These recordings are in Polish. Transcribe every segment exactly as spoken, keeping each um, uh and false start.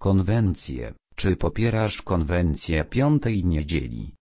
Konwencję. Czy popierasz konwencję piątej niedzieli?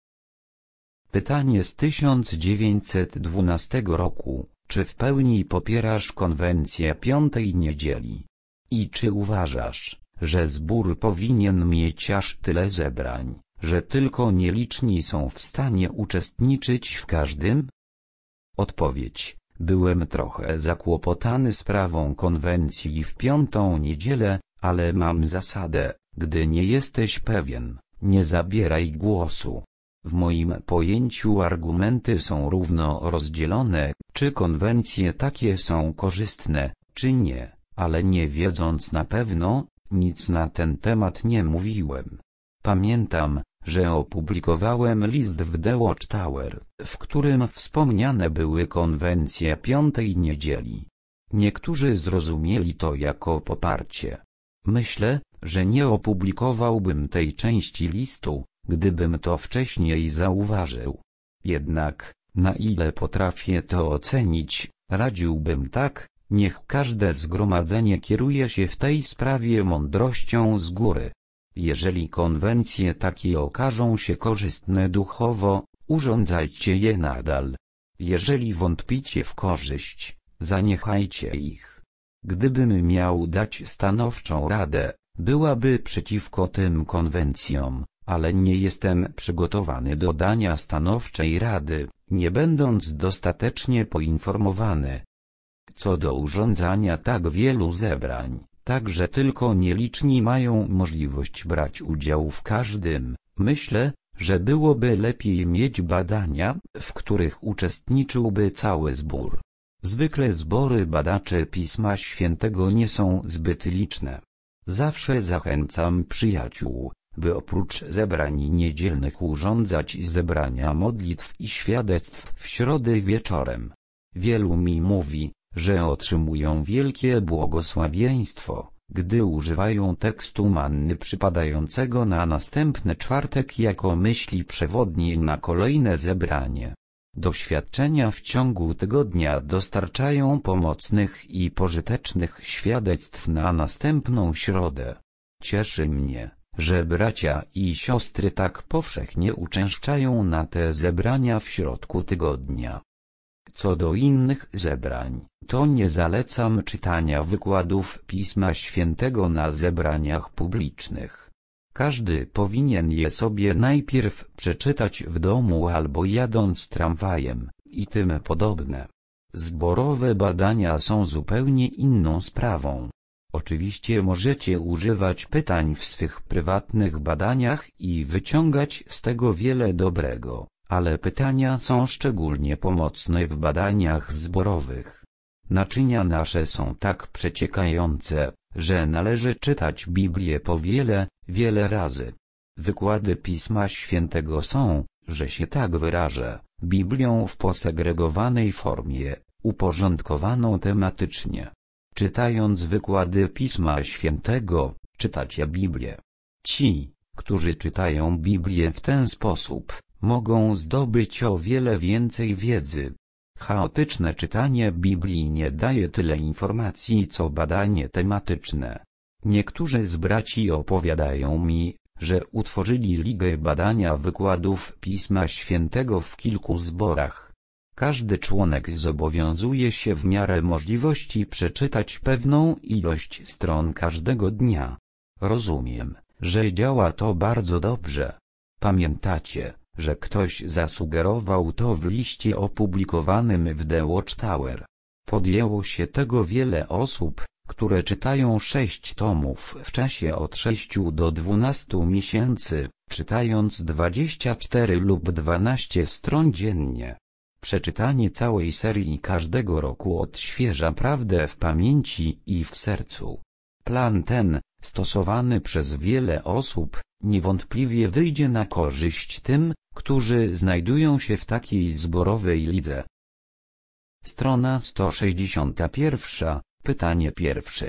Pytanie z tysiąc dziewięćset dwunastego roku. Czy w pełni popierasz konwencję piątej niedzieli? I czy uważasz, że zbór powinien mieć aż tyle zebrań, że tylko nieliczni są w stanie uczestniczyć w każdym? Odpowiedź. Byłem trochę zakłopotany sprawą konwencji w piątą niedzielę, ale mam zasadę: gdy nie jesteś pewien, nie zabieraj głosu. W moim pojęciu argumenty są równo rozdzielone, czy konwencje takie są korzystne, czy nie, ale nie wiedząc na pewno, nic na ten temat nie mówiłem. Pamiętam, że opublikowałem list w The Watchtower, w którym wspomniane były konwencje piątej niedzieli. Niektórzy zrozumieli to jako poparcie. Myślę, że nie opublikowałbym tej części listu, gdybym to wcześniej zauważył. Jednak, na ile potrafię to ocenić, radziłbym tak: niech każde zgromadzenie kieruje się w tej sprawie mądrością z góry. Jeżeli konwencje takie okażą się korzystne duchowo, urządzajcie je nadal. Jeżeli wątpicie w korzyść, zaniechajcie ich. Gdybym miał dać stanowczą radę, byłaby przeciwko tym konwencjom, ale nie jestem przygotowany do dania stanowczej rady, nie będąc dostatecznie poinformowany. Co do urządzania tak wielu zebrań, tak że tylko nieliczni mają możliwość brać udział w każdym, myślę, że byłoby lepiej mieć badania, w których uczestniczyłby cały zbór. Zwykle zbory badaczy Pisma Świętego nie są zbyt liczne. Zawsze zachęcam przyjaciół, by oprócz zebrań niedzielnych urządzać zebrania modlitw i świadectw w środę wieczorem. Wielu mi mówi, że otrzymują wielkie błogosławieństwo, gdy używają tekstu manny przypadającego na następny czwartek jako myśli przewodniej na kolejne zebranie. Doświadczenia w ciągu tygodnia dostarczają pomocnych i pożytecznych świadectw na następną środę. Cieszy mnie, że bracia i siostry tak powszechnie uczęszczają na te zebrania w środku tygodnia. Co do innych zebrań, to nie zalecam czytania wykładów Pisma Świętego na zebraniach publicznych. Każdy powinien je sobie najpierw przeczytać w domu albo jadąc tramwajem, i tym podobne. Zborowe badania są zupełnie inną sprawą. Oczywiście możecie używać pytań w swych prywatnych badaniach i wyciągać z tego wiele dobrego, ale pytania są szczególnie pomocne w badaniach zborowych. Naczynia nasze są tak przeciekające, że należy czytać Biblię po wiele, wiele razy. Wykłady Pisma Świętego są, że się tak wyrażę, Biblią w posegregowanej formie, uporządkowaną tematycznie. Czytając wykłady Pisma Świętego, czytacie Biblię. Ci, którzy czytają Biblię w ten sposób, mogą zdobyć o wiele więcej wiedzy. Chaotyczne czytanie Biblii nie daje tyle informacji co badanie tematyczne. Niektórzy z braci opowiadają mi, że utworzyli ligę badania wykładów Pisma Świętego w kilku zborach. Każdy członek zobowiązuje się w miarę możliwości przeczytać pewną ilość stron każdego dnia. Rozumiem, że działa to bardzo dobrze. Pamiętacie, że ktoś zasugerował to w liście opublikowanym w The Watchtower. Podjęło się tego wiele osób, które czytają sześć tomów w czasie od sześciu do dwunastu miesięcy, czytając dwadzieścia cztery lub dwanaście stron dziennie. Przeczytanie całej serii każdego roku odświeża prawdę w pamięci i w sercu. Plan ten, stosowany przez wiele osób, niewątpliwie wyjdzie na korzyść tym, którzy znajdują się w takiej zborowej lidze. Strona sto sześćdziesiąta pierwsza. Pytanie pierwsze.